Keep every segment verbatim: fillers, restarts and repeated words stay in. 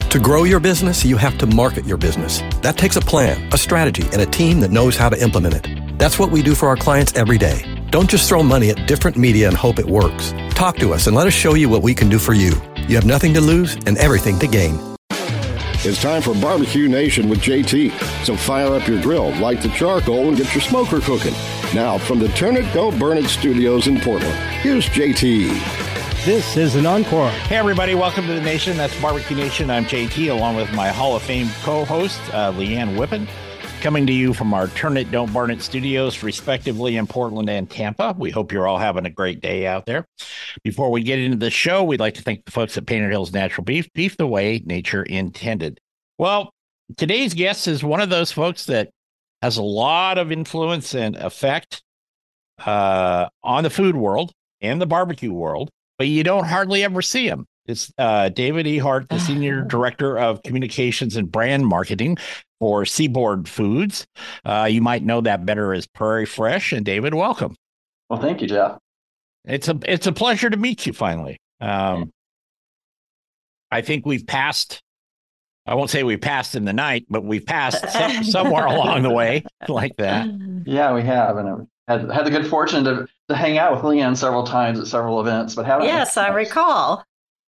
To grow your business, you have to market your business. That takes a plan, a strategy, and a team that knows how to implement it. That's what we do for our clients every day. Don't just throw money at different media and hope it works. Talk to us and let us show you what we can do for you. You have nothing to lose and everything to gain. It's time for Barbecue Nation with J T. So fire up your grill, light the charcoal, and get your smoker cooking. Now, from the Turn It, Don't Burn It studios in Portland, here's J T. This is an encore. Hey, everybody. Welcome to the Nation. That's Barbecue Nation. I'm J T, along with my Hall of Fame co-host, uh, Leanne Whippen, coming to you from our Turn It, Don't Burn It studios, respectively, in Portland and Tampa. We hope you're all having a great day out there. Before we get into the show, we'd like to thank the folks at Painted Hills Natural Beef, beef the way nature intended. Well, today's guest is one of those folks that has a lot of influence and effect uh, on the food world and the barbecue world, but you don't hardly ever see him. It's uh, David E. Hart, the Senior Director of Communications and Brand Marketing for Seaboard Foods. Uh, you might know that better as Prairie Fresh. And David, welcome. Well, thank you, Jeff. It's a it's a pleasure to meet you finally. Um, I think we've passed, I won't say we passed in the night, but we've passed some, somewhere along the way like that. Yeah, we have. And I had, had the good fortune to, to hang out with Leanne several times at several events. But haven't Yes, I recall.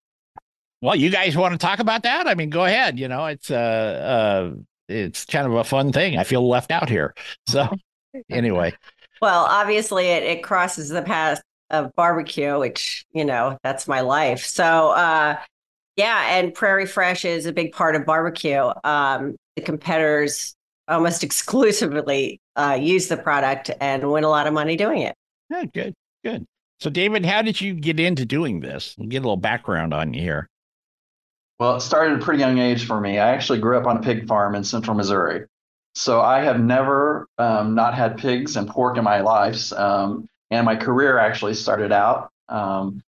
Well, you guys want to talk about that? I mean, go ahead. You know, it's uh, uh, it's kind of a fun thing. I feel left out here. So anyway. Well, obviously it, it crosses the path of barbecue, which, you know, that's my life. So, uh, yeah, and Prairie Fresh is a big part of barbecue. Um, the competitors almost exclusively uh, use the product and win a lot of money doing it. Yeah, good, good. So, David, how did you get into doing this? We'll get a little background on you here. Well, it started at a pretty young age for me. I actually grew up on a pig farm in central Missouri. So I have never um, not had pigs and pork in my life. Um, and my career actually started out um,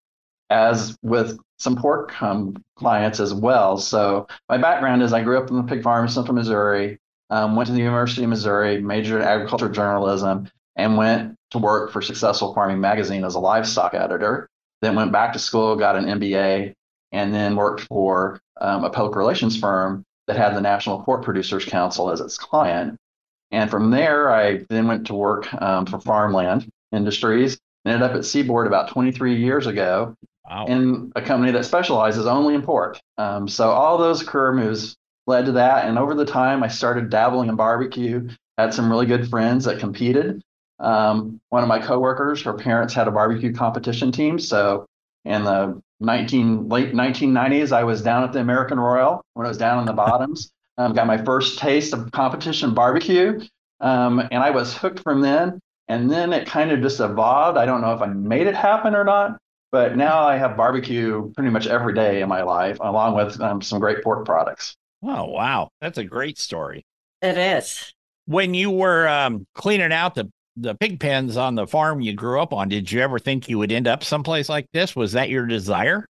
as with some pork um, clients as well. So my background is I grew up in the pig farm in central Missouri, um, went to the University of Missouri, majored in agriculture journalism, and went to work for Successful Farming Magazine as a livestock editor. Then went back to school, got an M B A, and then worked for um, a public relations firm that had the National Pork Producers Council as its client. And from there, I then went to work um, for Farmland Industries, ended up at Seaboard about twenty-three years ago, wow, in a company that specializes only in pork. Um, so all those career moves led to that. And over the time, I started dabbling in barbecue, had some really good friends that competed. Um, one of my coworkers, her parents had a barbecue competition team. So in the nineteen late nineteen nineties, I was down at the American Royal when I was down in the bottoms. Um, got my first taste of competition barbecue, um, and I was hooked from then. And then it kind of just evolved. I don't know if I made it happen or not, but now I have barbecue pretty much every day in my life, along with um, some great pork products. Oh, wow. That's a great story. It is. When you were um, cleaning out the the pig pens on the farm you grew up on, did you ever think you would end up someplace like this? Was that your desire?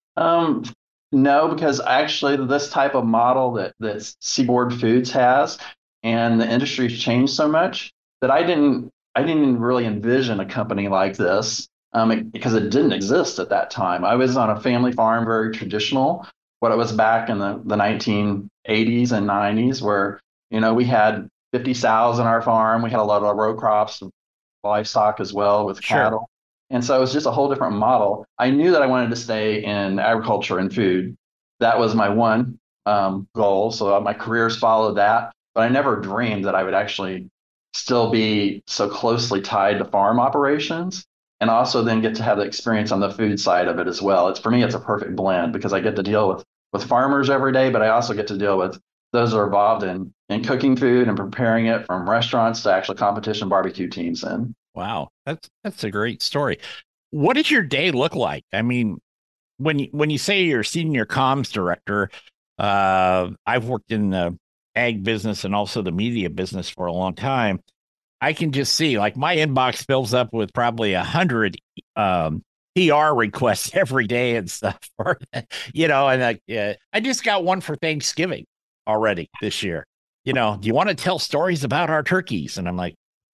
Um, no, because actually this type of model that, that Seaboard Foods has and the industry's changed so much that I didn't, I didn't really envision a company like this um, it, because it didn't exist at that time. I was on a family farm, very traditional, what it was back in the, the nineteen eighties and nineties where, you know, we had fifty sows on our farm. We had a lot of row crops, livestock as well with Sure. cattle. And so it was just a whole different model. I knew that I wanted to stay in agriculture and food. That was my one um, goal. So my careers followed that. But I never dreamed that I would actually still be so closely tied to farm operations and also then get to have the experience on the food side of it as well. It's for me, it's a perfect blend because I get to deal with, with farmers every day, but I also get to deal with those are involved in, in cooking food and preparing it from restaurants to actually competition barbecue teams. And Wow, that's that's a great story. What does your day look like? I mean, when you, when you say you're senior comms director, uh, I've worked in the ag business and also the media business for a long time. I can just see like my inbox fills up with probably a hundred um, P R requests every day and stuff. For, you know, and uh, yeah, I just got one for Thanksgiving already this year. You know, do you want to tell stories about our turkeys? And I'm like,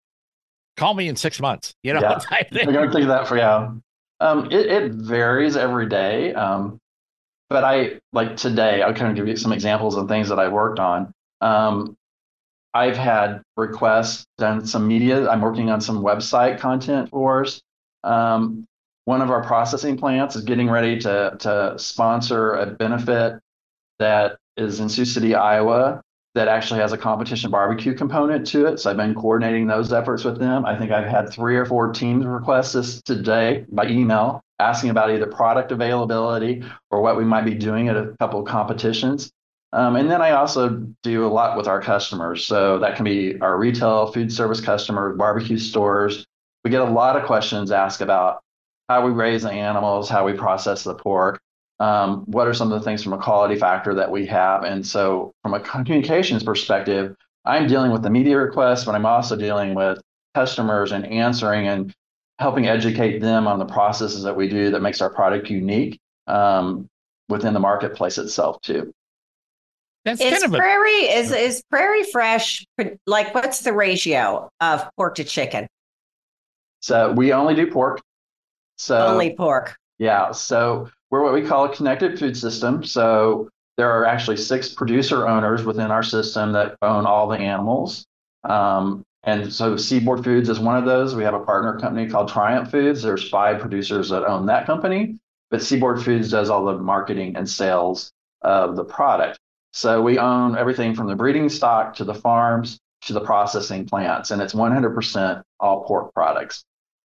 call me in six months. You know, yeah, type I'm going to think of that for you. Um, it, it varies every day. Um, but I like today, I'll kind of give you some examples of things that I worked on. Um, I've had requests, done some media. I'm working on some website content for us. Um, one of our processing plants is getting ready to, to sponsor a benefit that is in Sioux City, Iowa, that actually has a competition barbecue component to it. So I've been coordinating those efforts with them. I think I've had three or four teams request this today by email, asking about either product availability or what we might be doing at a couple of competitions. Um, and then I also do a lot with our customers. So that can be our retail, food service customers, barbecue stores. We get a lot of questions asked about how we raise the animals, how we process the pork. Um, what are some of the things from a quality factor that we have? And so from a communications perspective, I'm dealing with the media requests, but I'm also dealing with customers and answering and helping educate them on the processes that we do that makes our product unique um, within the marketplace itself too. That's is kind of a, Prairie is is Prairie Fresh like what's the ratio of pork to chicken? So we only do pork. So Only pork. Yeah. So we're what we call a connected food system. So there are actually six producer owners within our system that own all the animals. Um, and so Seaboard Foods is one of those. We have a partner company called Triumph Foods. There's five producers that own that company, but Seaboard Foods does all the marketing and sales of the product. So we own everything from the breeding stock to the farms to the processing plants, and it's one hundred percent all pork products.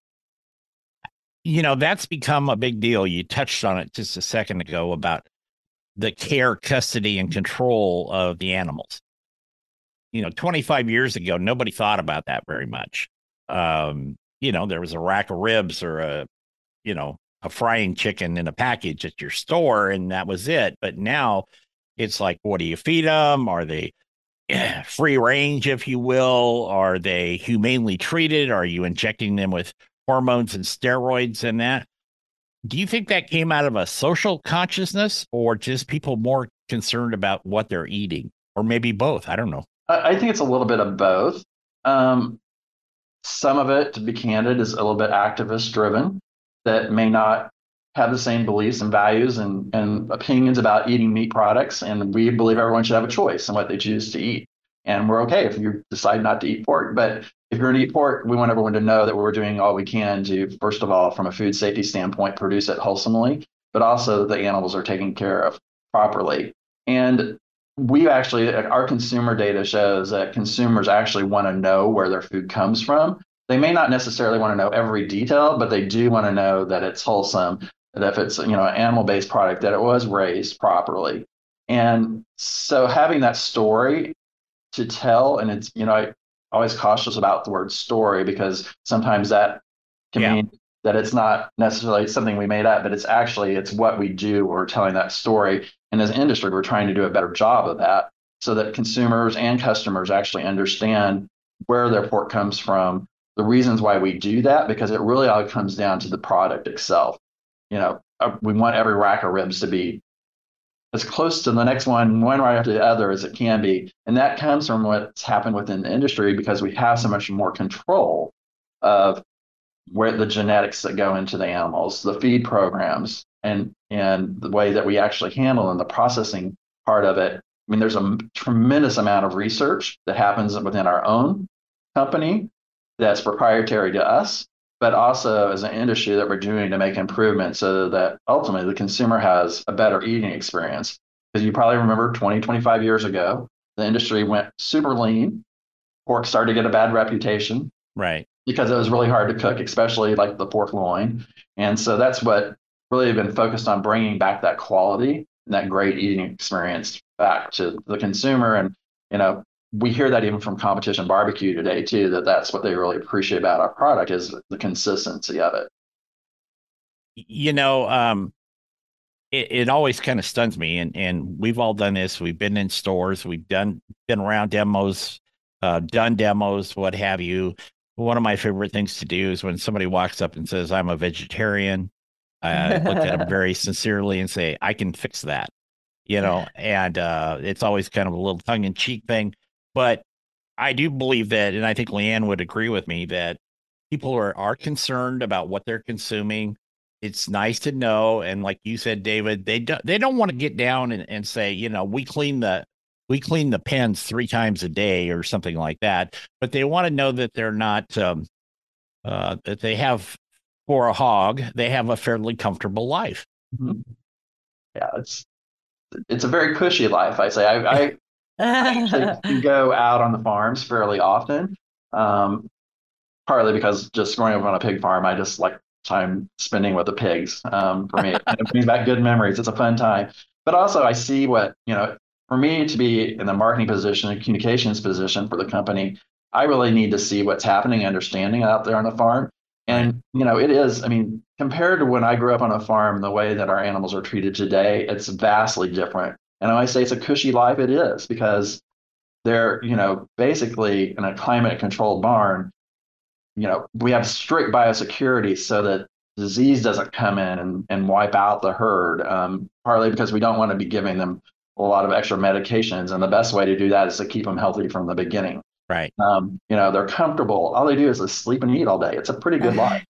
You know, that's become a big deal. You touched on it just a second ago about the care, custody, and control of the animals. You know, twenty-five years ago, nobody thought about that very much. Um, you know, there was a rack of ribs or a, you know, a frying chicken in a package at your store, and that was it. But now it's like, what do you feed them? Are they free range, if you will? Are they humanely treated? Are you injecting them with hormones and steroids and that? Do you think that came out of a social consciousness or just people more concerned about what they're eating, or maybe both? I don't know. I think it's a little bit of both. Um, some of it, to be candid, is a little bit activist driven that may not have the same beliefs and values and, and opinions about eating meat products. And we believe everyone should have a choice in what they choose to eat. And we're okay if you decide not to eat pork. But if you're going to eat pork, we want everyone to know that we're doing all we can to, first of all, from a food safety standpoint, produce it wholesomely, but also the animals are taken care of properly. And we actually, our consumer data shows that consumers actually want to know where their food comes from. They may not necessarily want to know every detail, but they do want to know that it's wholesome, that if it's, you know, an animal-based product, that it was raised properly. And so having that story to tell, and it's, you know, I always cautious about the word story because sometimes that can yeah. mean that it's not necessarily something we made up, but it's actually, it's what we do. We're telling that story. And as an industry, we're trying to do a better job of that so that consumers and customers actually understand where their pork comes from, the reasons why we do that, because it really all comes down to the product itself. You know, we want every rack of ribs to be as close to the next one, one right after the other as it can be. And that comes from what's happened within the industry because we have so much more control of where the genetics that go into the animals, the feed programs, and and the way that we actually handle and the processing part of it. I mean, there's a tremendous amount of research that happens within our own company that's proprietary to us, but also as an industry that we're doing to make improvements so that ultimately the consumer has a better eating experience. Because you probably remember twenty, twenty-five years ago, the industry went super lean. Pork started to get a bad reputation. Right. Because it was really hard to cook, especially like the pork loin. And so that's what really been focused on, bringing back that quality and that great eating experience back to the consumer. And, you know, we hear that even from Competition Barbecue today, too, that that's what they really appreciate about our product is the consistency of it. You know, um, it, it always kind of stuns me. And, and we've all done this. We've been in stores. We've done been around demos, uh, done demos, what have you. One of my favorite things to do is when somebody walks up and says, I'm a vegetarian, I look at them very sincerely and say, I can fix that, you know, and uh, it's always kind of a little tongue in cheek thing. But I do believe that, and I think Leanne would agree with me, that people are, are concerned about what they're consuming. it's nice to know. And like you said, David, they do, they don't want to get down and, and say, you know, we clean the we clean the pens three times a day or something like that. But they want to know that they're not um, uh, that they have, for a hog, they have a fairly comfortable life. Mm-hmm. Yeah, it's it's a very cushy life. I say I, I, I actually go out on the farms fairly often. Um, partly because just growing up on a pig farm, I just like time spending with the pigs. Um, for me, it brings back good memories. It's a fun time. But also, I see what, you know, for me to be in the marketing position and communications position for the company, I really need to see what's happening, understanding out there on the farm. And, you know, it is, I mean, compared to when I grew up on a farm, the way that our animals are treated today, it's vastly different. And when I say it's a cushy life, it is, because they're, you know, basically in a climate controlled barn. You know, we have strict biosecurity so that disease doesn't come in and, and wipe out the herd, um, partly because we don't want to be giving them a lot of extra medications. And the best way to do that is to keep them healthy from the beginning. Right. Um, you know, they're comfortable. All they do is they sleep and eat all day. It's a pretty good life.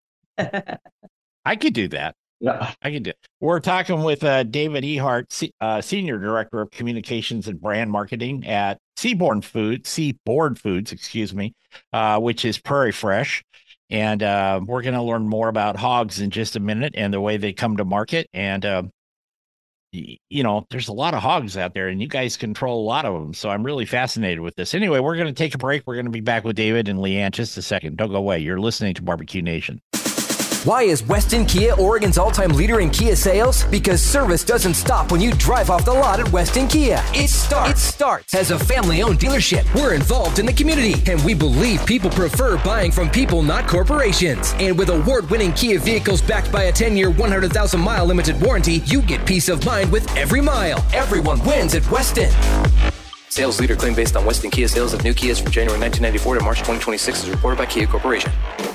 I could do that. Yeah, I can do it. We're talking with uh, David Ehart, uh, Senior Director of Communications and Brand Marketing at Seaborn Foods, Seaboard Foods, excuse me, uh, which is Prairie Fresh. And uh, we're going to learn more about hogs in just a minute and the way they come to market. And, uh, y- you know, there's a lot of hogs out there, and you guys control a lot of them. So I'm really fascinated with this. Anyway, we're going to take a break. We're going to be back with David and Leanne just a second. Don't go away. You're listening to Barbecue Nation. Why is Weston Kia Oregon's all-time leader in Kia sales? Because service doesn't stop when you drive off the lot at Weston Kia. It starts. It starts as a family-owned dealership. We're involved in the community, and we believe people prefer buying from people, not corporations. And with award-winning Kia vehicles backed by a ten-year, one hundred thousand mile limited warranty, you get peace of mind with every mile. Everyone wins at Weston. Sales leader claim based on Weston Kia sales of new Kias from January nineteen ninety-four to March twenty twenty-six is reported by Kia Corporation.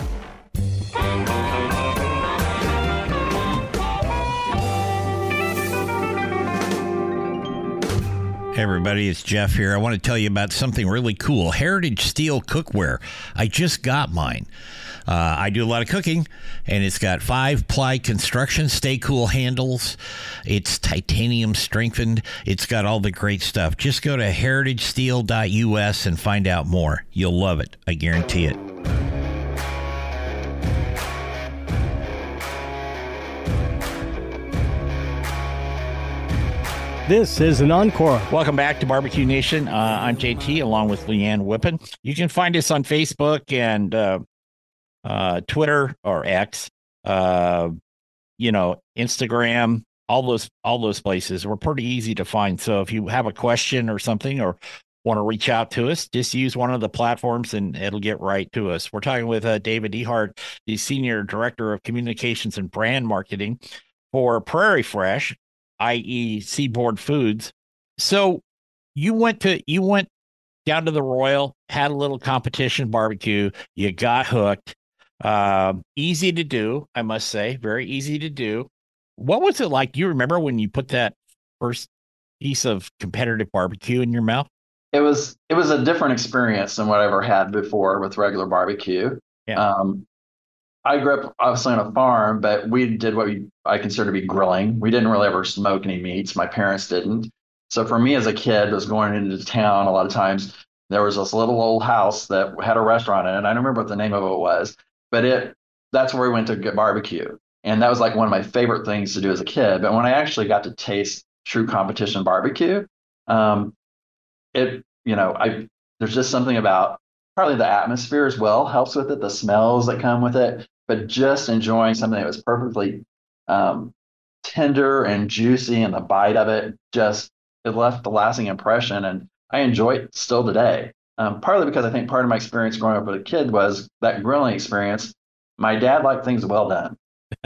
Hey everybody, it's Jeff here. I want to tell you about something really cool. Heritage Steel Cookware. I just got mine. Uh, I do a lot of cooking, and it's got five-ply construction, stay-cool handles. It's titanium strengthened. It's got all the great stuff. Just go to heritage steel dot U S and find out more. You'll love it. I guarantee it. This is an encore. Welcome back to Barbecue Nation. Uh, I'm J T, along with Leanne Whippen. You can find us on Facebook and uh, uh, Twitter or X, uh, you know, Instagram, all those all those places. We're pretty easy to find. So if you have a question or something, or want to reach out to us, just use one of the platforms and it'll get right to us. We're talking with uh, David Ehart, the Senior Director of Communications and Brand Marketing for Prairie Fresh, that is. Seaboard Foods. So you went to you went down to the Royal, had a little competition barbecue, you got hooked. Um, easy to do, I must say, very easy to do. What was it like? Do you remember when you put that first piece of competitive barbecue in your mouth? it was it was a different experience than what I ever had before with regular barbecue. Yeah. Um, I grew up obviously on a farm, but we did what we, I consider to be grilling. We didn't really ever smoke any meats. My parents didn't. So for me as a kid, was going into town a lot of times. There was this little old house that had a restaurant in it. I don't remember what the name of it was, but it that's where we went to get barbecue. And that was like one of my favorite things to do as a kid. But when I actually got to taste true competition barbecue, um, it, you know, I there's just something about probably the atmosphere as well helps with it, the smells that come with it. But just enjoying something that was perfectly um, tender and juicy, and the bite of it just it left a lasting impression, and I enjoy it still today. Um, partly because I think part of my experience growing up with a kid was that grilling experience. My dad liked things well done.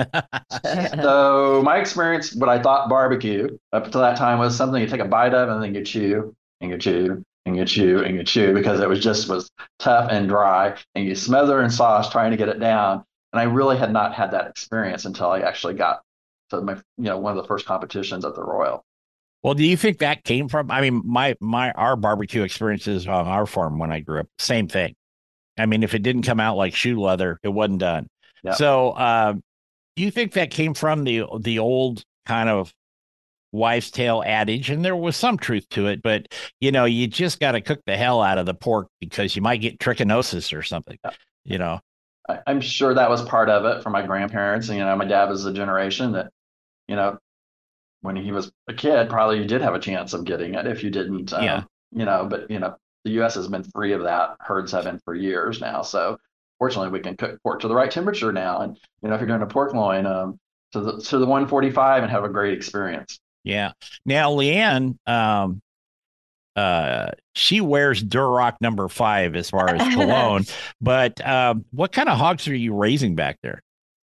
So my experience, what I thought barbecue up until that time was something you take a bite of and then you chew and you chew and you chew and you chew because it was just was tough and dry, and you smother in sauce trying to get it down. And I really had not had that experience until I actually got to my, you know, one of the first competitions at the Royal. Well, do you think that came from, I mean, my, my, our barbecue experiences on our farm when I grew up, same thing. I mean, if it didn't come out like shoe leather, it wasn't done. Yep. So, um, Do you think that came from the the old kind of wives' tale adage? And there was some truth to it, but you know, you just got to cook the hell out of the pork because you might get trichinosis or something. Yeah. You know, I, I'm sure that was part of it for my grandparents. And, you know, my dad was the generation that, you know, when he was a kid, probably you did have a chance of getting it if you didn't. Um, Yeah. You know, but you know, the U S has been free of that. Herds have been for years now. So fortunately, we can cook pork to the right temperature now. And you know, if you're doing a pork loin, um, to the to the one forty-five and have a great experience. Yeah. Now, Leanne, um, uh, she wears Duroc number five as far as cologne, but um, what kind of hogs are you raising back there?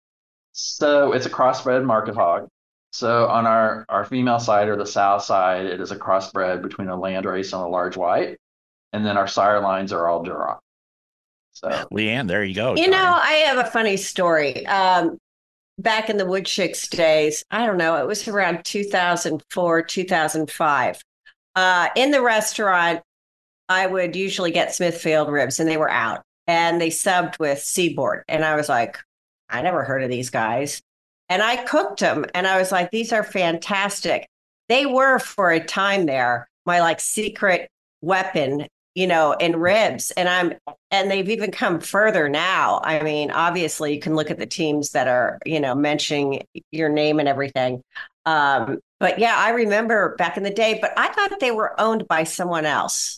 So it's a crossbred market hog. So on our, our female side or the sow side, it is a crossbred between a landrace and a large white. And then our sire lines are all Duroc. So Leanne, there you go. You know, I have a funny story. Um, back in the Wood Chicks days, I don't know, it was around two thousand four, two thousand five. Uh, in the restaurant, I would usually get Smithfield ribs and they were out and they subbed with Seaboard. And I was like, I never heard of these guys. And I cooked them and I was like, these are fantastic. They were for a time there, my like secret weapon, you know, in ribs. And I'm, and they've even come further now. I mean, obviously you can look at the teams that are, you know, mentioning your name and everything. Um, but yeah, I remember back in the day, but I thought they were owned by someone else.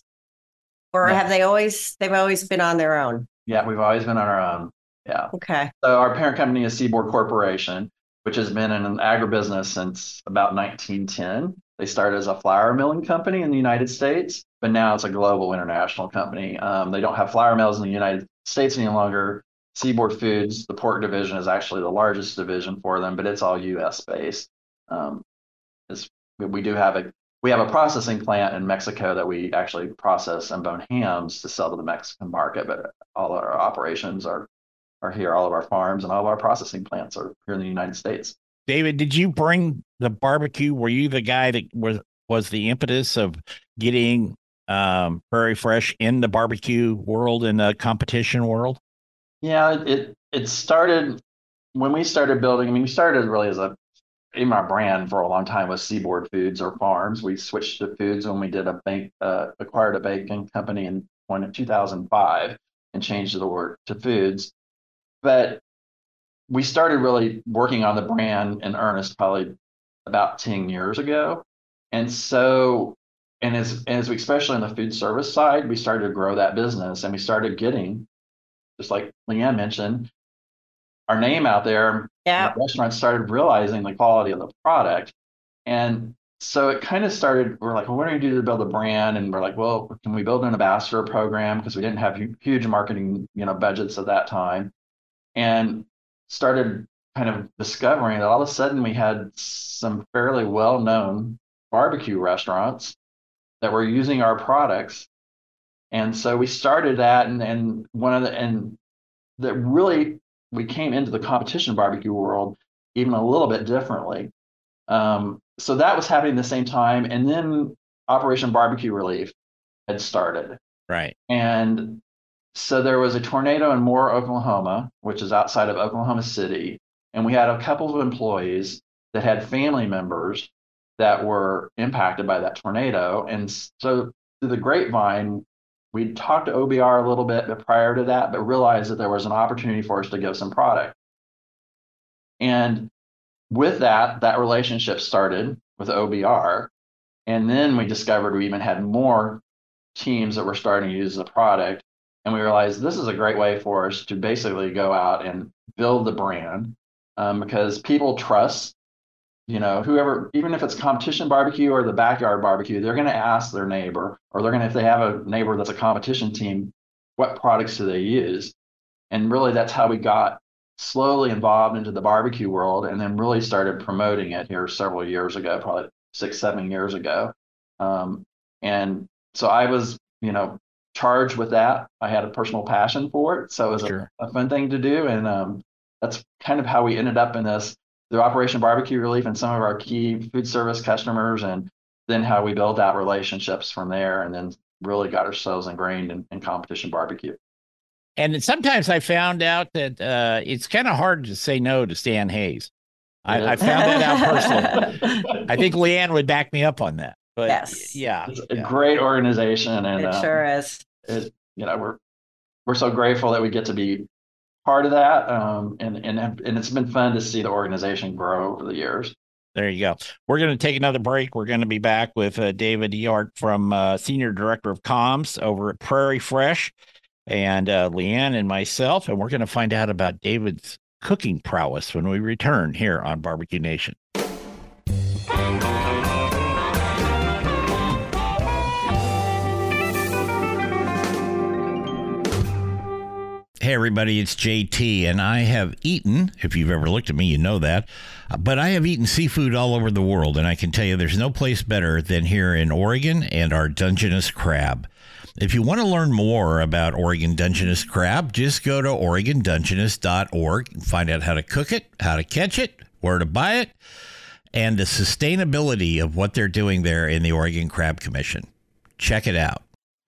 Or Yeah. have they always, they've always been on their own? Yeah, we've always been on our own. Yeah. Okay. So our parent company is Seaboard Corporation, which has been in an agribusiness since about nineteen ten. They started as a flour milling company in the United States, but now it's a global international company. Um, they don't have flour mills in the United States any longer. Seaboard Foods, the pork division, is actually the largest division for them, but it's all U S based. Um, it's, we do have a we have a processing plant in Mexico that we actually process and bone hams to sell to the Mexican market, but all our operations are are here. All of our farms and all of our processing plants are here in the United States. David, did you bring the barbecue? Were you the guy that was was the impetus of getting um, Prairie Fresh in the barbecue world, in the competition world? Yeah, it it started when we started building. I mean, we started really as a even our brand for a long time was Seaboard Foods or Farms. We switched to Foods when we did a bank uh, acquired a baking company in two thousand five and changed the word to Foods. But we started really working on the brand in earnest probably about ten years ago. And so, and as, as we, especially on the food service side, we started to grow that business and we started getting, just like Leanne mentioned, our name out there. Yeah. The restaurants started realizing the quality of the product. And so it kind of started, we're like, well, what do we do to build a brand? And we're like, well, can we build an ambassador program? Because we didn't have huge marketing, you know, budgets at that time. And started kind of discovering that all of a sudden we had some fairly well-known barbecue restaurants that were using our products. And so we started that, and, and one of the, and that really, we came into the competition barbecue world even a little bit differently. Um, so that was happening at the same time. And then Operation Barbecue Relief had started. Right. And so there was a tornado in Moore, Oklahoma, which is outside of Oklahoma City. And we had a couple of employees that had family members that were impacted by that tornado. And so through the grapevine, we talked to O B R a little bit but prior to that, but realized that there was an opportunity for us to give some product. And with that, that relationship started with O B R. And then we discovered we even had more teams that were starting to use the product. And we realized this is a great way for us to basically go out and build the brand um, because people trust, you know, whoever, even if it's competition barbecue or the backyard barbecue, they're going to ask their neighbor, or they're going to, if they have a neighbor that's a competition team, what products do they use? And really that's how we got slowly involved into the barbecue world and then really started promoting it here several years ago, probably six, seven years ago. Um, and so I was, you know, charged with that. I had a personal passion for it. So it was sure. a, a fun thing to do. And um, that's kind of how we ended up in this, through Operation Barbecue Relief and some of our key food service customers, and then how we built out relationships from there and then really got ourselves ingrained in, in competition barbecue. And sometimes I found out that uh, it's kind of hard to say no to Stan Hayes. I, I found that out personally. I think Leanne would back me up on that. But yes, yeah, it's a yeah. great organization, and it um, sure is. It, you know, we're we're so grateful that we get to be part of that, um, and and and it's been fun to see the organization grow over the years. There you go. We're going to take another break. We're going to be back with uh, David Ehart from uh, Senior Director of Comms over at Prairie Fresh, and uh, Leanne and myself, and we're going to find out about David's cooking prowess when we return here on Barbecue Nation. Hey, everybody, it's J T, and I have eaten, if you've ever looked at me, you know that, but I have eaten seafood all over the world, and I can tell you there's no place better than here in Oregon and our Dungeness crab. If you want to learn more about Oregon Dungeness crab, just go to Oregon Dungeness dot org and find out how to cook it, how to catch it, where to buy it, and the sustainability of what they're doing there in the Oregon Crab Commission. Check it out.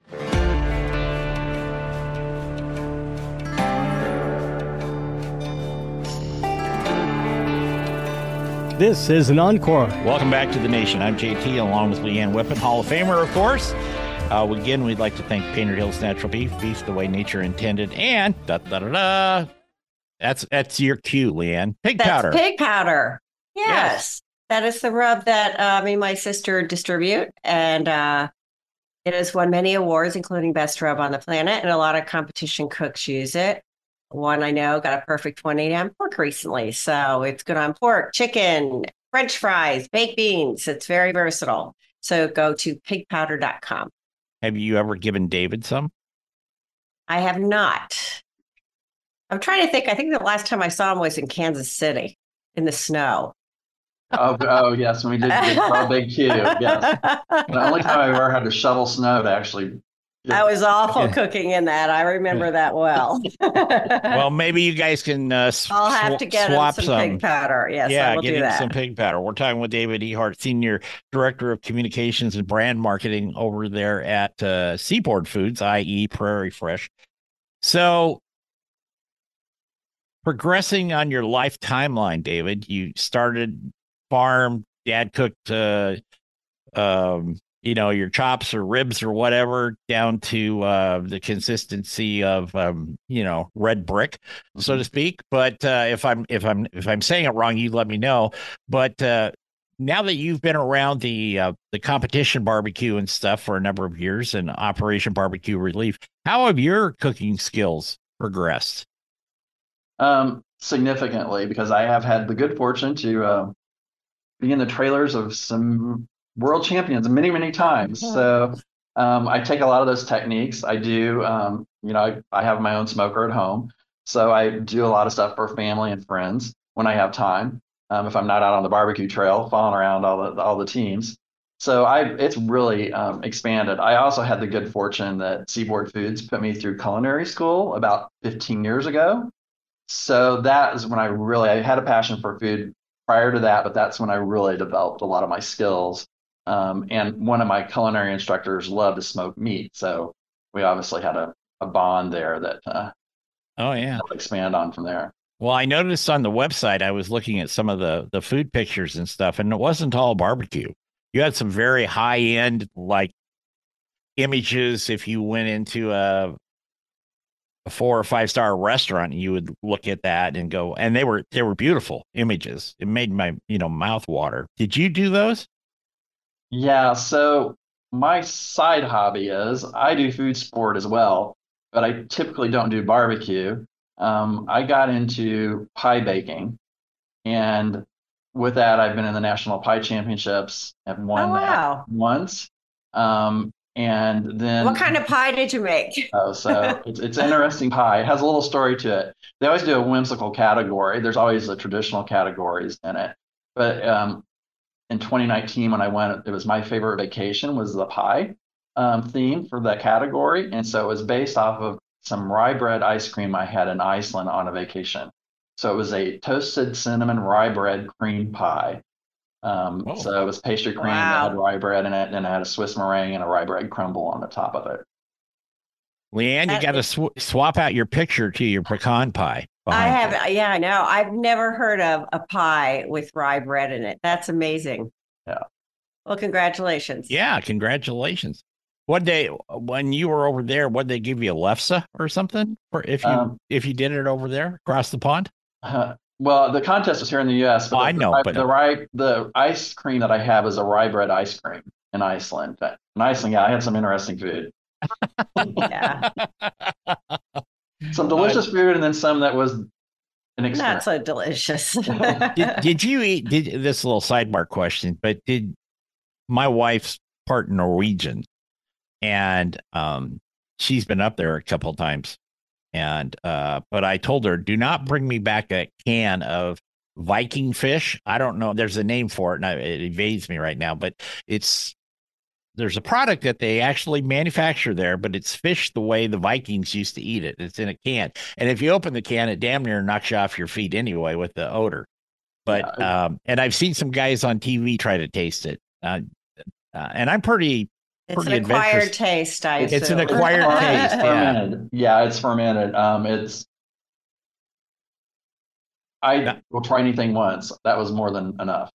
This is an encore. Welcome back to the nation. I'm J T, along with Leanne Whippen, Hall of Famer, of course. Uh, again, we'd like to thank Painted Hills Natural Beef, beef the way nature intended, and da da da da. That's that's your cue, Leanne. Pig That's powder. Pig powder. Yes. Yes. That is the rub that uh, me and my sister distribute. And uh, it has won many awards, including Best Rub on the Planet. And a lot of competition cooks use it. One I know got a perfect one eighty on pork recently. So it's good on pork, chicken, French fries, baked beans. It's very versatile. So go to pig powder dot com. Have you ever given David some? I have not. I'm trying to think. I think the last time I saw him was in Kansas City in the snow. Oh, oh yes, when we did the barbecue. Yes, the only time I ever had to shovel snow to actually. I was awful cooking in that. I remember that well. Well, maybe you guys can uh, sw- I'll have to get him swap some, some pig powder. Yes, yeah, I will get do him that. some pig powder. We're talking with David Ehart, Senior Director of Communications and Brand Marketing over there at uh, Seaboard Foods, that is. Prairie Fresh. So, progressing on your life timeline, David, you started farm, dad cooked, uh, um, you know, your chops or ribs or whatever, down to uh, the consistency of, um, you know, red brick, so to speak. But uh, if I'm if I'm if I'm saying it wrong, you let me know. But uh, now that you've been around the uh, the competition barbecue and stuff for a number of years and Operation Barbecue Relief, how have your cooking skills progressed? Um, significantly, because I have had the good fortune to uh, be in the trailers of some world champions many, many times. So um, I take a lot of those techniques. I do, um, you know, I, I have my own smoker at home. So I do a lot of stuff for family and friends when I have time. Um, if I'm not out on the barbecue trail, following around all the all the teams. So I, it's really um, expanded. I also had the good fortune that Seaboard Foods put me through culinary school about fifteen years ago. So that is when I really, I had a passion for food prior to that, but that's when I really developed a lot of my skills. Um, and one of my culinary instructors loved to smoke meat. So we obviously had a, a bond there that uh, oh, yeah, I'll expand on from there. Well, I noticed on the website, I was looking at some of the, the food pictures and stuff, and it wasn't all barbecue. You had some very high end, like, images. If you went into a, a four or five star restaurant, you would look at that and go, and they were they were beautiful images. It made my, you know, mouth water. Did you do those? Yeah, so my side hobby is I do food sport as well, but I typically don't do barbecue. Um, I got into pie baking, and with that, I've been in the National Pie Championships. I've won Oh, wow. that once. Um, and then What kind of pie did you make? Oh, so it's it's an interesting pie. It has a little story to it. They always do a whimsical category. There's always the traditional categories in it. But um, in twenty nineteen, when I went, it was my favorite vacation was the pie um, theme for that category. And so it was based off of some rye bread ice cream I had in Iceland on a vacation. So it was a toasted cinnamon rye bread cream pie. Um, Oh. so it was pastry cream Wow. that had rye bread in it, and it had a Swiss meringue and a rye bread crumble on the top of it. Leanne, you got to sw- swap out your picture to your pecan pie. I have, you. yeah, I know. I've never heard of a pie with rye bread in it. That's amazing. Yeah. Well, congratulations. Yeah, congratulations. What day when you were over there? What they give you, a lefse or something, for if you um, if you did it over there across the pond? Uh, well, the contest was here in the U S. But oh, the, I know, the, but the rye the ice cream that I have is a rye bread ice cream in Iceland. In Iceland, yeah, I had some interesting food. Yeah, some delicious food, and then some that was an experience. Not so delicious. did, did you eat? Did this little sidebar question? But did my wife's part Norwegian? And um, she's been up there a couple of times. And uh, but I told her, do not bring me back a can of Viking fish. I don't know. There's a name for it, and I, it evades me right now. But it's there's a product that they actually manufacture there, but it's fish the way the Vikings used to eat it. It's in a can. And if you open the can, it damn near knocks you off your feet anyway with the odor. But yeah. um, and I've seen some guys on T V try to taste it. Uh, uh, and I'm pretty... It's an acquired taste, I assume. It's an acquired taste, yeah. Yeah, it's fermented. Um, it's. I yeah. will try anything once. That was more than enough.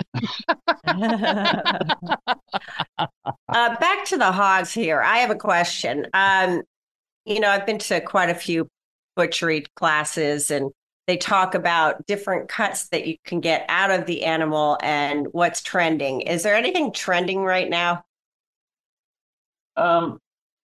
uh, back to the hogs here. I have a question. Um, you know, I've been to quite a few butchery classes, and they talk about different cuts that you can get out of the animal and what's trending. Is there anything trending right now? Um,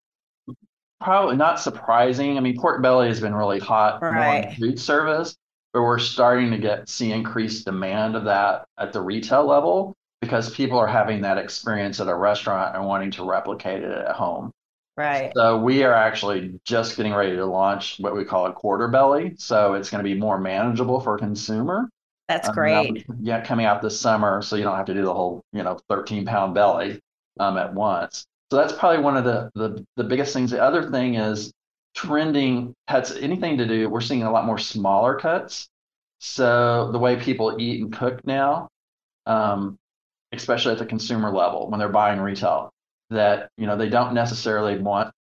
probably not surprising. I mean, pork belly has been really hot right. in food service, but we're starting to get see increased demand of that at the retail level because people are having that experience at a restaurant and wanting to replicate it at home. Right. So we are actually just getting ready to launch what we call a quarter belly. So it's going to be more manageable for a consumer. That's um, great. Yeah, coming out this summer, so you don't have to do the whole, you know, thirteen pound belly um, at once. So that's probably one of the, the the biggest things. The other thing is trending cuts, anything to do, we're seeing a lot more smaller cuts. So the way people eat and cook now, um, especially at the consumer level when they're buying retail, that, you know, they don't necessarily want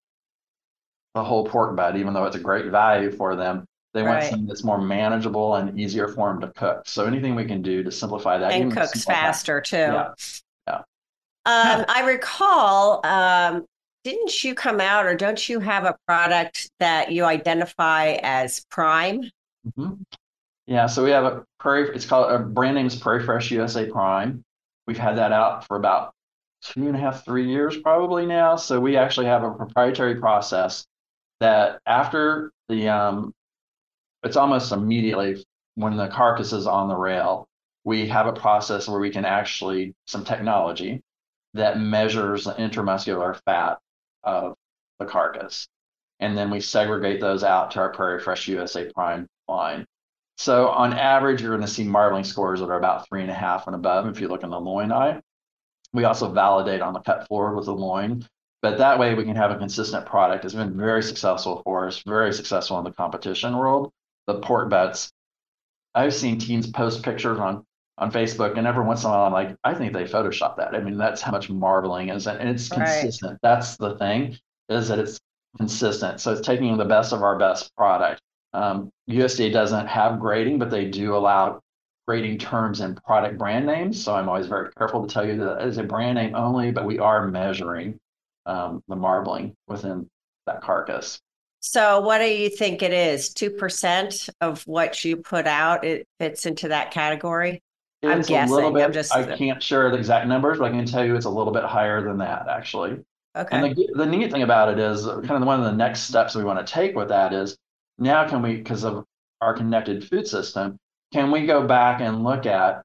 the whole pork butt, even though it's a great value for them. They want right. something that's more manageable and easier for them to cook. So anything we can do to simplify that. And cooks faster too. Yeah. yeah. Um, I recall, um, didn't you come out or don't you have a product that you identify as Prime? Mm-hmm. Yeah, so we have a Prairie, it's called, our brand name is Prairie Fresh U S A Prime. We've had that out for about two and a half, three years probably now. So we actually have a proprietary process that after the, um, it's almost immediately when the carcass is on the rail, we have a process where we can actually, some technology that measures the intramuscular fat of the carcass. And then we segregate those out to our Prairie Fresh U S A Prime line. So on average, you're going to see marbling scores that are about three and a half and above if you look in the loin eye. We also validate on the cut floor with the loin, but that way we can have a consistent product. It's been very successful for us, very successful in the competition world. The pork butts, I've seen teens post pictures on on Facebook, and every once in a while I'm like, I think they photoshopped that. I mean, that's how much marbling is, and it's right. consistent. That's the thing, is that it's consistent. So it's taking the best of our best product. Um, U S D A doesn't have grading, but they do allow grading terms and product brand names. So I'm always very careful to tell you that it is a brand name only, but we are measuring um, the marbling within that carcass. So what do you think it is? two percent of what you put out, it fits into that category? It's I'm guessing. A little bit, I'm just... I can't share the exact numbers, but I can tell you it's a little bit higher than that, actually. Okay. And the, the neat thing about it is kind of one of the next steps we want to take with that is now can we, because of our connected food system, can we go back and look at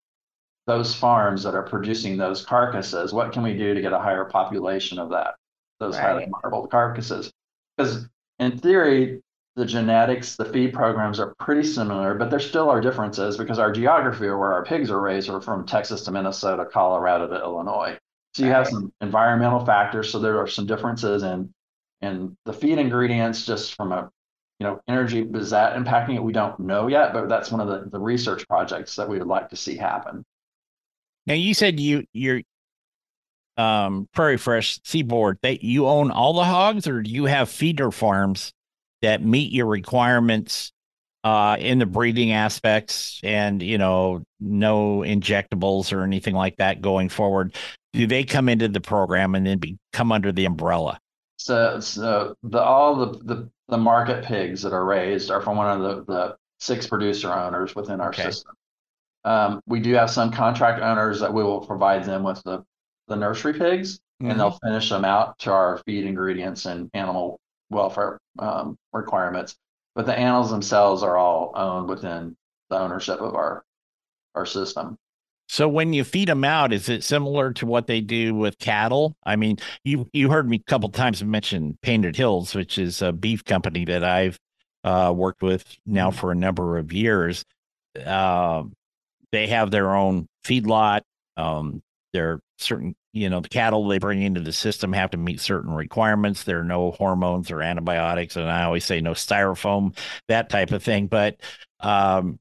those farms that are producing those carcasses? What can we do to get a higher population of that, those right. highly marbled carcasses? Because in theory, the genetics, the feed programs are pretty similar, but there still are differences because our geography or where our pigs are raised are from Texas to Minnesota, Colorado to Illinois. So you have some environmental factors. So there are some differences in, in the feed ingredients just from a, you know, energy. Is that impacting it? We don't know yet, but that's one of the, the research projects that we would like to see happen. Now you said you, you're, um, Prairie Fresh Seaboard, they you own all the hogs, or do you have feeder farms that meet your requirements uh, in the breeding aspects, and you know, no injectables or anything like that going forward? Do they come into the program and then be, come under the umbrella? So, so the all the, the the market pigs that are raised are from one of the the six producer owners within our Okay. system. Um, we do have some contract owners that we will provide them with the the nursery pigs, Mhm. and they'll finish them out to our feed ingredients and animal welfare um, requirements. But the animals themselves are all owned within the ownership of our our system. So when you feed them out, is it similar to what they do with cattle? I mean, you you heard me a couple times mention Painted Hills, which is a beef company that I've uh, worked with now for a number of years. Uh, they have their own feedlot. Um, there are certain, you know, the cattle they bring into the system have to meet certain requirements. There are no hormones or antibiotics, and I always say no styrofoam, that type of thing. But um,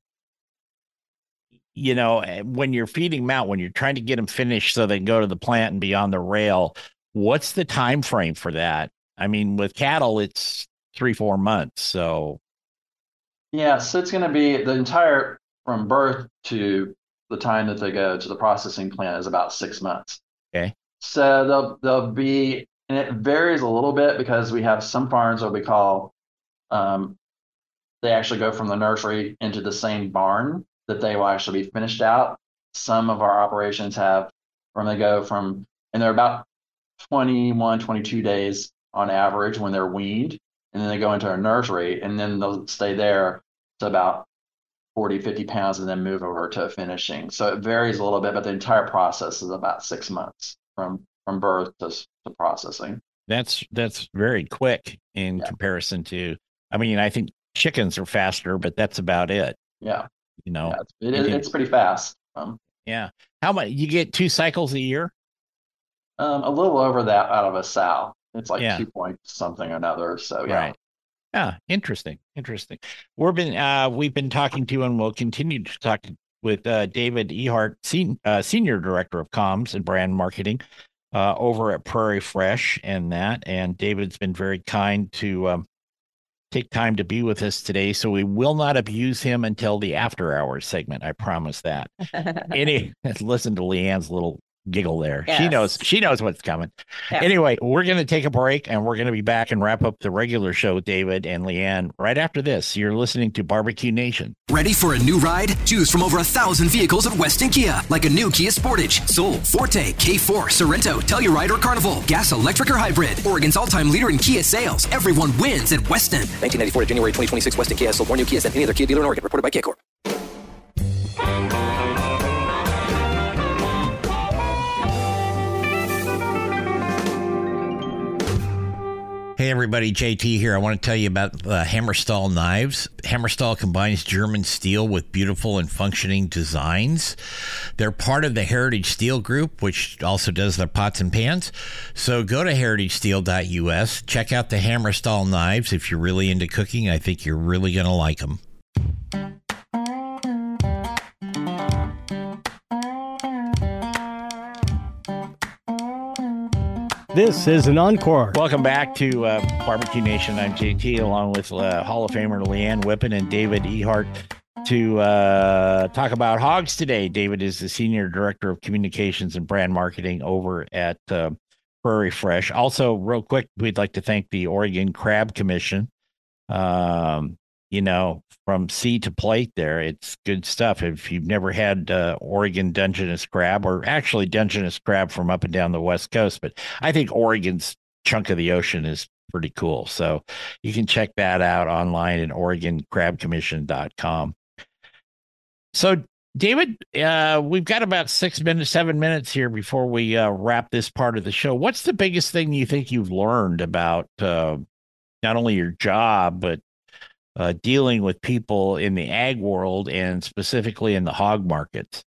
you know, when you're feeding them out, when you're trying to get them finished so they can go to the plant and be on the rail, what's the time frame for that? I mean, with cattle, it's three, four months. So Yeah, so it's going to be the entire from birth to the time that they go to the processing plant is about six months. okay, So they'll they'll be, and it varies a little bit because we have some farms that we call, um, they actually go from the nursery into the same barn that they will actually be finished out. Some of our operations have from they go from, and they're about twenty-one, twenty-two days on average when they're weaned, and then they go into our nursery, and then they'll stay there to about forty, fifty pounds and then move over to finishing. So it varies a little bit, but the entire process is about six months from from birth to, to processing. that's that's very quick in Yeah. comparison to, I mean, I think chickens are faster, but that's about it. Yeah, You know, yeah it's, it, You can- it's pretty fast. Um, yeah. How much you get two cycles a year? um, a little over that out of a sow. It's like Yeah. two point something or another. So yeah. Right. Yeah, interesting, interesting. We've been uh, we've been talking to, and we'll continue to talk with uh, David Ehart, sen- uh, Senior Director of Comms and Brand Marketing uh, over at Prairie Fresh, and that. And David's been very kind to um, take time to be with us today. So we will not abuse him until the after hours segment. I promise that. Any listen to Leanne's little giggle there. She Yes. knows she knows what's coming. Yeah. Anyway, we're going to take a break, and we're going to be back and wrap up the regular show, David and Leanne, right after this. You're listening to Barbecue Nation. Ready for a new ride? Choose from over a thousand vehicles at Weston Kia, like a new Kia Sportage, Soul, Forte, K four, Sorrento, Telluride, or Carnival. Gas, electric, or hybrid. Oregon's all-time leader in Kia sales. Everyone wins at Weston. nineteen ninety-four to January twenty twenty-six, Weston Kia has sold more new Kias than any other Kia dealer in Oregon. Reported by Kia Corp. Hey everybody, J T here. I want to tell you about uh, Hammerstall knives. Hammerstall combines German steel with beautiful and functioning designs. They're part of the Heritage Steel Group, which also does their pots and pans. So go to heritage steel dot U S. Check out the Hammerstall knives. If you're really into cooking, I think you're really going to like them. This is an encore. Welcome back to uh, Barbecue Nation. I'm J T, along with uh, Hall of Famer Leanne Whippen and David Ehart, to uh, talk about hogs today. David is the Senior Director of Communications and Brand Marketing over at uh, Prairie Fresh. Also, real quick, we'd like to thank the Oregon Crab Commission. Um, you know, from sea to plate there, it's good stuff. If you've never had uh, Oregon Dungeness crab, or actually Dungeness crab from up and down the West Coast, but I think Oregon's chunk of the ocean is pretty cool. So you can check that out online at oregon crab commission dot com. So, David, uh, we've got about six minutes, seven minutes here before we uh, wrap this part of the show. What's the biggest thing you think you've learned about uh, not only your job, but uh, dealing with people in the ag world and specifically in the hog markets?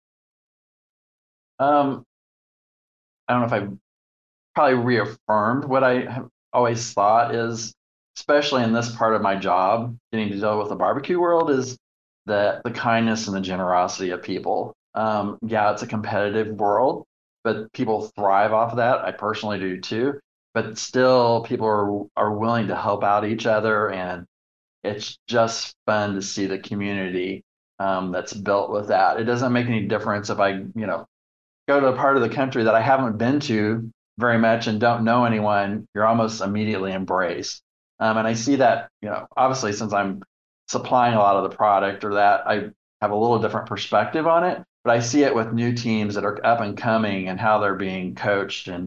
Um, I don't know if I probably reaffirmed what I have always thought is, especially in this part of my job, getting to deal with the barbecue world, is that the kindness and the generosity of people. Um, yeah, it's a competitive world, but people thrive off of that. I personally do too. But still, people are are willing to help out each other, and it's just fun to see the community um, that's built with that. It doesn't make any difference if I, you know, go to a part of the country that I haven't been to very much and don't know anyone. You're almost immediately embraced. Um, and I see that, you know, obviously since I'm supplying a lot of the product or that, I have a little different perspective on it. But I see it with new teams that are up and coming and how they're being coached. And,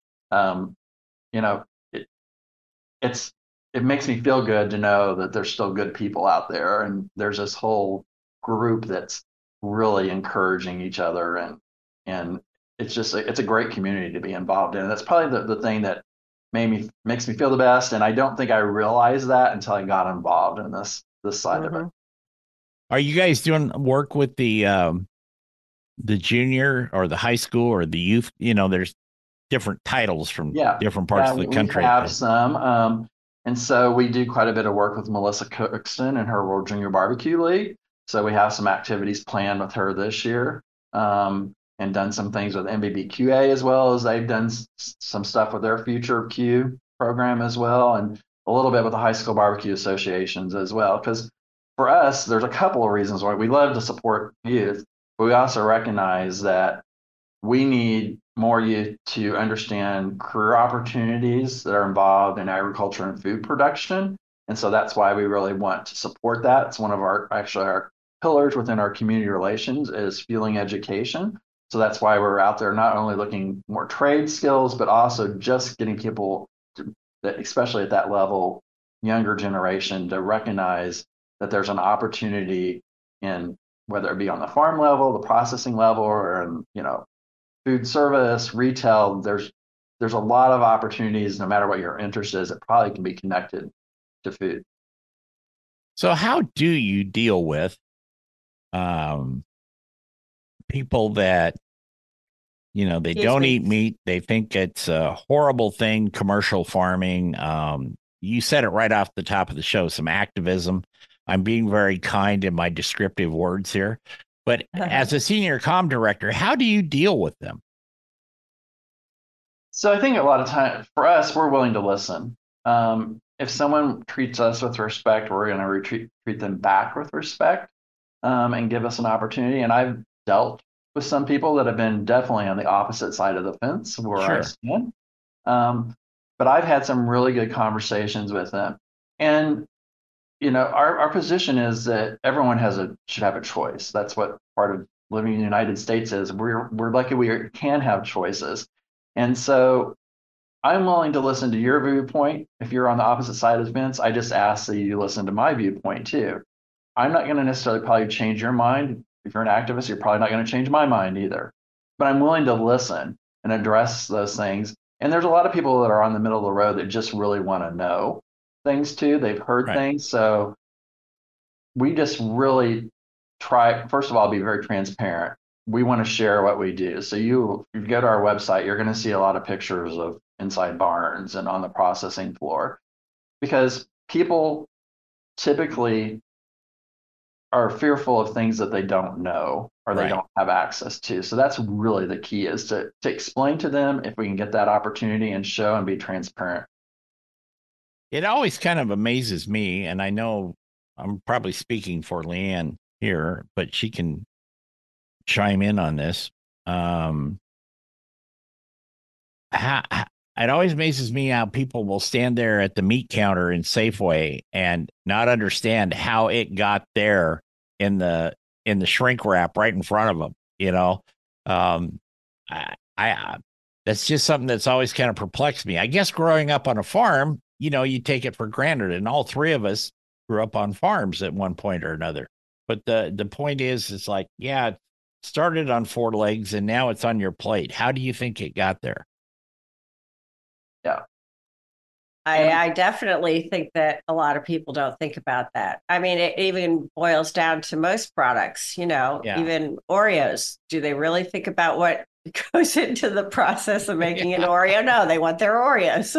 um, you know, it, it's, it makes me feel good to know that there's still good people out there. And there's this whole group that's really encouraging each other. And, and it's just, a, it's a great community to be involved in. And that's probably the, the thing that made me, makes me feel the best. And I don't think I realized that until I got involved in this, this side mm-hmm. of it. Are you guys doing work with the, um, the junior or the high school or the youth? You know, there's different titles from yeah. different parts yeah, of the country. We have some. Um, and so we do quite a bit of work with Melissa Cookston and her World Junior Barbecue League. So we have some activities planned with her this year, um, and done some things with M B B Q A as well, as they've done s- some stuff with their Future Q program as well, and a little bit with the high school barbecue associations as well. Because for us, there's a couple of reasons why we love to support youth, but we also recognize that we need more youth to understand career opportunities that are involved in agriculture and food production. And so that's why we really want to support that. It's one of our, actually our pillars within our community relations is fueling education. So that's why we're out there not only looking more trade skills, but also just getting people, to, especially at that level, younger generation, to recognize that there's an opportunity in whether it be on the farm level, the processing level, or in, you know, food service, retail. There's there's a lot of opportunities, no matter what your interest is, that probably can be connected to food. So how do you deal with um, people that, you know, they Excuse don't me. eat meat. They think it's a horrible thing, commercial farming. Um, you said it right off the top of the show, some activism. I'm being very kind in my descriptive words here. But as a senior comm director, how do you deal with them? So I think a lot of times for us, we're willing to listen. Um, if someone treats us with respect, we're going to retreat, treat them back with respect, um, and give us an opportunity. And I've dealt with some people that have been definitely on the opposite side of the fence where sure. I stand. Um, but I've had some really good conversations with them. And, you know, our, our position is that everyone has a should have a choice. That's what part of living in the United States is. We're we're lucky we can have choices. And so I'm willing to listen to your viewpoint. If you're on the opposite side of the fence, I just ask that you listen to my viewpoint too. I'm not going to necessarily probably change your mind. If you're an activist, you're probably not going to change my mind either. But I'm willing to listen and address those things. And there's a lot of people that are on the middle of the road that just really want to know things too. They've heard right. things. So we just really try, first of all, be very transparent. We want to share what we do. So you, if you go to our website, you're going to see a lot of pictures of inside barns and on the processing floor, because people typically are fearful of things that they don't know or they right. don't have access to. So that's really the key, is to, to explain to them if we can get that opportunity and show and be transparent. It always kind of amazes me, and I know I'm probably speaking for Leanne here, but she can chime in on this. Um, how, how, it always amazes me how people will stand there at the meat counter in Safeway and not understand how it got there in the in the shrink wrap right in front of them. You know, um, I, I that's just something that's always kind of perplexed me. I guess growing up on a farm, you know, you take it for granted, and all three of us grew up on farms at one point or another. But the the point is, it's like, yeah, it started on four legs and now it's on your plate. How do you think it got there? Yeah. I, I definitely think that a lot of people don't think about that. I mean, it even boils down to most products, you know, yeah. even Oreos. Do they really think about what goes into the process of making yeah. an Oreo? No, they want their Oreos.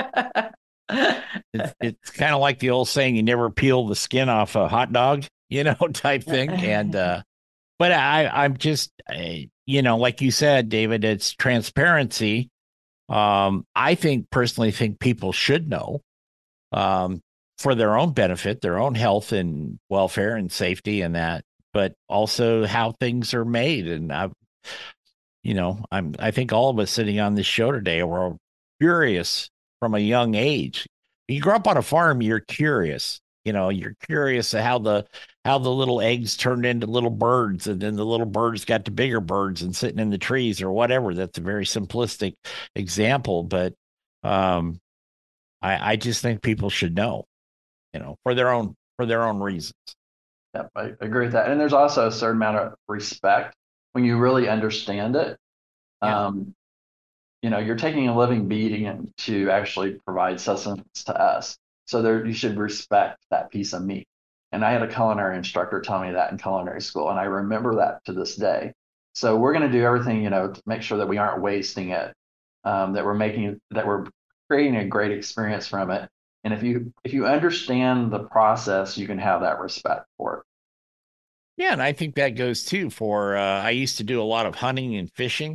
it's it's kind of like the old saying, you never peel the skin off a hot dog, you know, type thing. And, uh, but I, I'm just, I, you know, like you said, David, it's transparency. Um, I think personally think people should know um, for their own benefit, their own health and welfare and safety and that, but also how things are made. And I, you know, I'm, I think all of us sitting on this show today were curious from a young age. You grow up on a farm, you're curious. You know, you're curious how the how the little eggs turned into little birds, and then the little birds got to bigger birds and sitting in the trees or whatever. That's a very simplistic example, but um, I, I just think people should know, you know, for their own for their own reasons. Yep, I agree with that. And there's also a certain amount of respect when you really understand it. Yeah. Um, you know, you're taking a living being to actually provide sustenance to us. So there, you should respect that piece of meat. And I had a culinary instructor tell me that in culinary school, and I remember that to this day. So we're going to do everything, you know, to make sure that we aren't wasting it, um, that we're making, that we're creating a great experience from it. And if you if you understand the process, you can have that respect for it. Yeah, and I think that goes too for. Uh, I used to do a lot of hunting and fishing.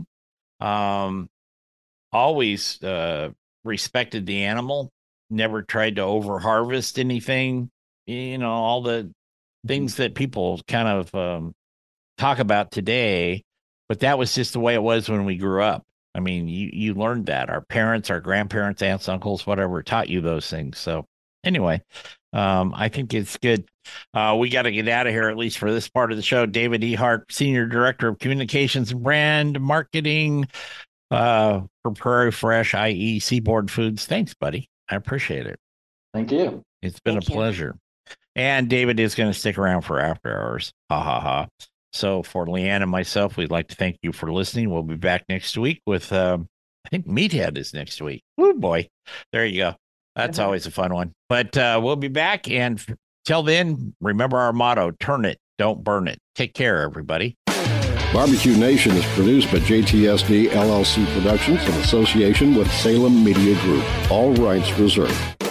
Um, always uh, respected the animal. Never tried to over harvest anything, you know, all the things that people kind of um, talk about today, but that was just the way it was when we grew up. I mean, you, you learned that our parents, our grandparents, aunts, uncles, whatever, taught you those things. So anyway, um, I think it's good. Uh, we got to get out of here, at least for this part of the show. David Ehart, Senior Director of Communications and Brand Marketing uh, for Prairie Fresh, that is. Seaboard Foods. Thanks, buddy. I appreciate it. Thank you. It's been Thank a you. pleasure. And David is going to stick around for after hours. Ha ha ha. So for Leanne and myself, we'd like to thank you for listening. We'll be back next week with, um, I think Meathead is next week. Oh boy. There you go. That's always a fun one. But uh, we'll be back. And till then, remember our motto, turn it, don't burn it. Take care, everybody. Barbecue Nation is produced by J T S D L L C Productions in association with Salem Media Group. All rights reserved.